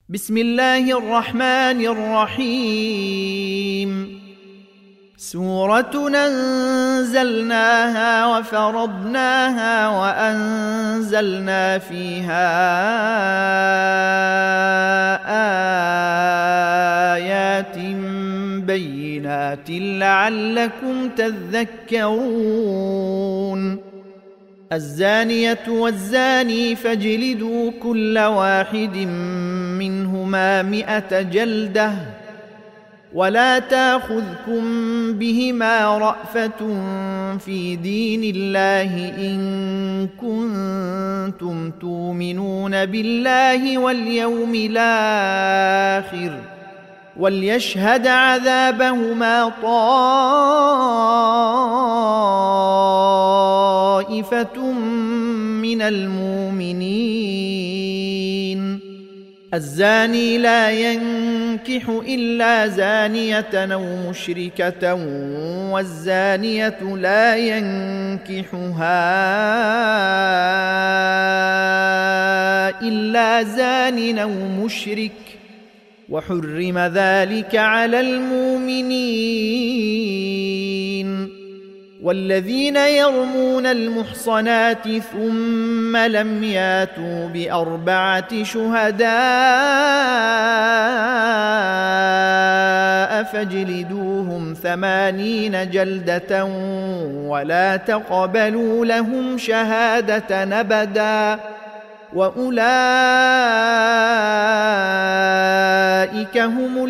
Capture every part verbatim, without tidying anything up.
بسم الله الرحمن الرحيم. سورة أنزلناها وفرضناها وأنزلنا فيها آيات بينات لعلكم تذكرون. الزانية والزاني فاجلدوا كل واحد منهما مئة جلدة ولا تاخذكم بهما رأفة في دين الله إن كنتم تؤمنون بالله واليوم الآخر وليشهد عذابهما طائفة من المؤمنين. الزاني لا ينكح إلا زانية أو مشركة والزانية لا ينكحها إلا زان أو مشرك وحرم ذلك على المؤمنين. والذين يرمون المحصنات ثم لم ياتوا بأربعة شهداء فاجلدوهم ثمانين جلدة ولا تقبلوا لهم شهادة أبدا وأولئك هم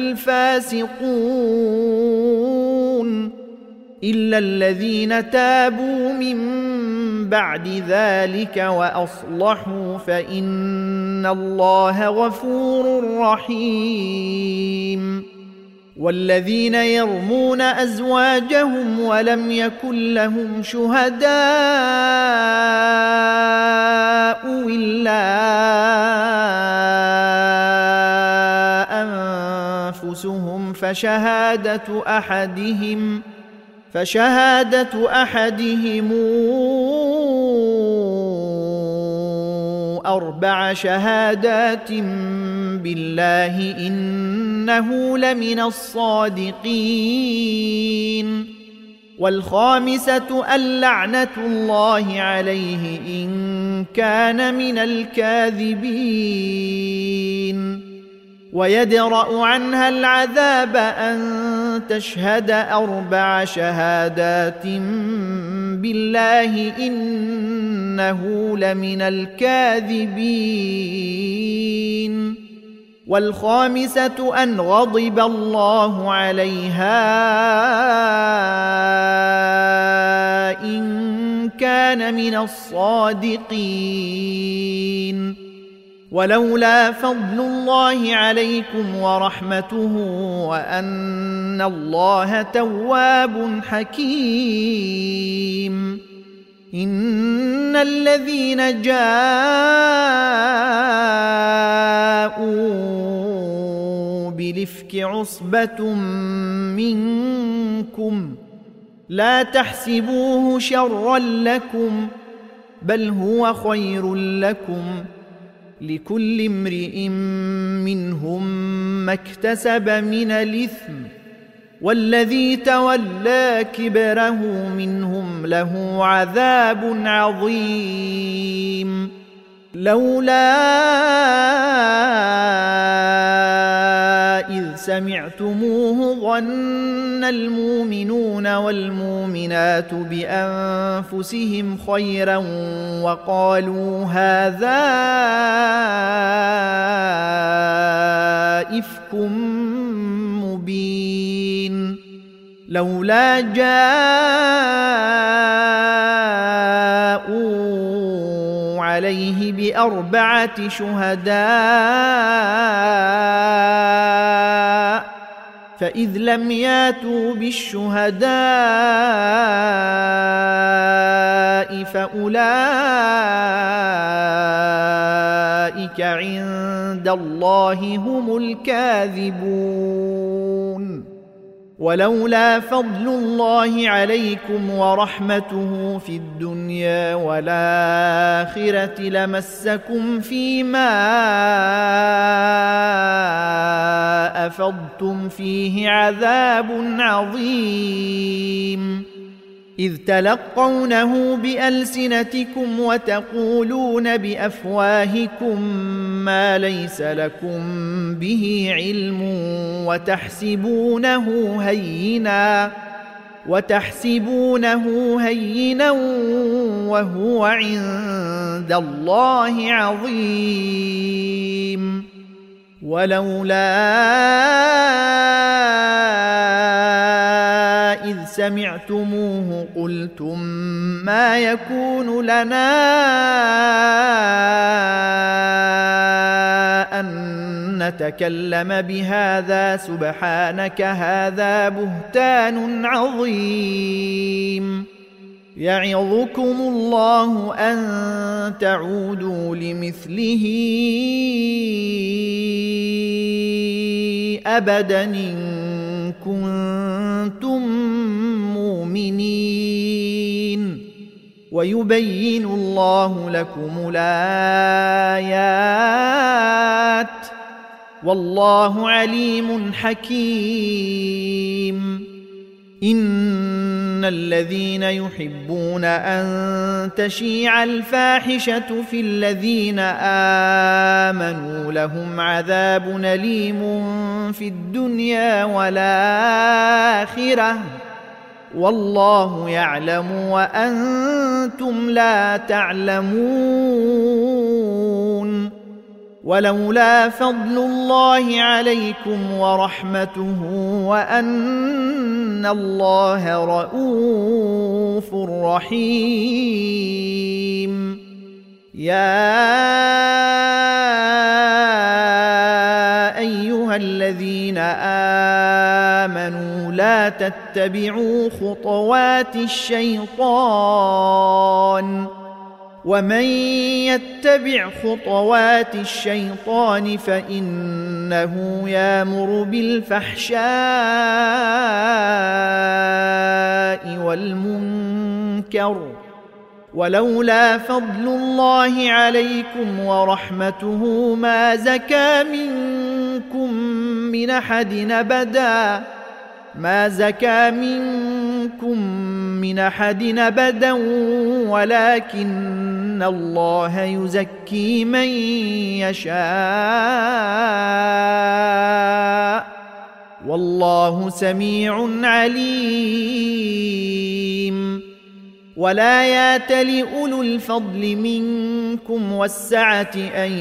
الفاسقون إلا الذين تابوا من بعد ذلك وأصلحوا فإن الله غفور رحيم. والذين يرمون أزواجهم ولم يكن لهم شهداء إلا أنفسهم فشهادة أحدهم فشهادة أحدهم أربع شهادات بالله إنه لمن الصادقين. والخامسة اللعنة الله عليه إن كان من الكاذبين. ويدرأ عنها العذاب أن تشهد أربع شهادات بالله إنه لمن الكاذبين. والخامسة أن غضب الله عليها إن كان من الصادقين. ولولا فضل الله عليكم ورحمته وأن الله تواب حكيم. إن الذين جاءوا بالإفك عصبة منكم لا تحسبوه شرا لكم بل هو خير لكم لكل امرئ منهم ما اكتسب من الإثم والذي تولى كبره منهم له عذاب عظيم. لولا إذ سمعتموه ظن المؤمنون والمؤمنات بأنفسهم خيرا وقالوا هذا إفك مبين. لولا جاءوا عليه بأربعة شهداء فإذ لم ياتوا بالشهداء فأولئك عند الله هم الكاذبون. ولولا فضل الله عليكم ورحمته في الدنيا والآخرة لمسكم فيما أفضتم فيه عذاب عظيم إذ تلقونه بألسنتكم وتقولون بأفواهكم ما ليس لكم به علم وتحسبونه هينا وتحسبونه هينا وهو عند الله عظيم ولولا إذ سمعتموه قلتم ما يكون لنا أن نتكلم بهذا سبحانك هذا بهتان عظيم يعظكم الله أن تعودوا لمثله أبدا إن كنتم مؤمنين ويبين الله لكم الآيات والله عليم حكيم إن الذين يحبون أن تشيع الفاحشة في الذين آمنوا لهم عذاب أليم في الدنيا والآخرة والله يعلم وأنتم لا تعلمون ولولا فضل الله عليكم ورحمته وأن الله رؤوف رحيم يا أيها الذين آمنوا لا تتبعوا خطوات الشيطان ومن يتبع خطوات الشيطان فإنه يأمر بالفحشاء والمنكر ولولا فضل الله عليكم ورحمته ما زكى منكم من أحد أبدا ما زكى منكم من أحد أبدا ولكن الله يزكي من يشاء والله سميع عليم ولا يأتل أولو الفضل منكم والسعة أن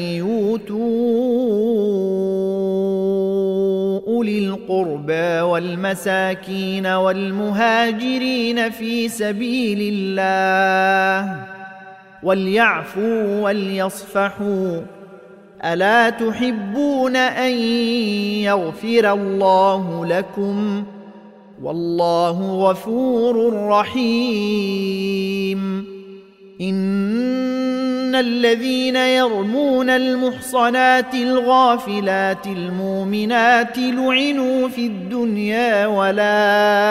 يؤتوا أولي القربى والمساكين والمهاجرين في سبيل الله وليعفوا وليصفحوا ألا تحبون أن يغفر الله لكم والله غفور رحيم إن الذين يرمون المحصنات الغافلات المؤمنات لعنوا في الدنيا والآخرة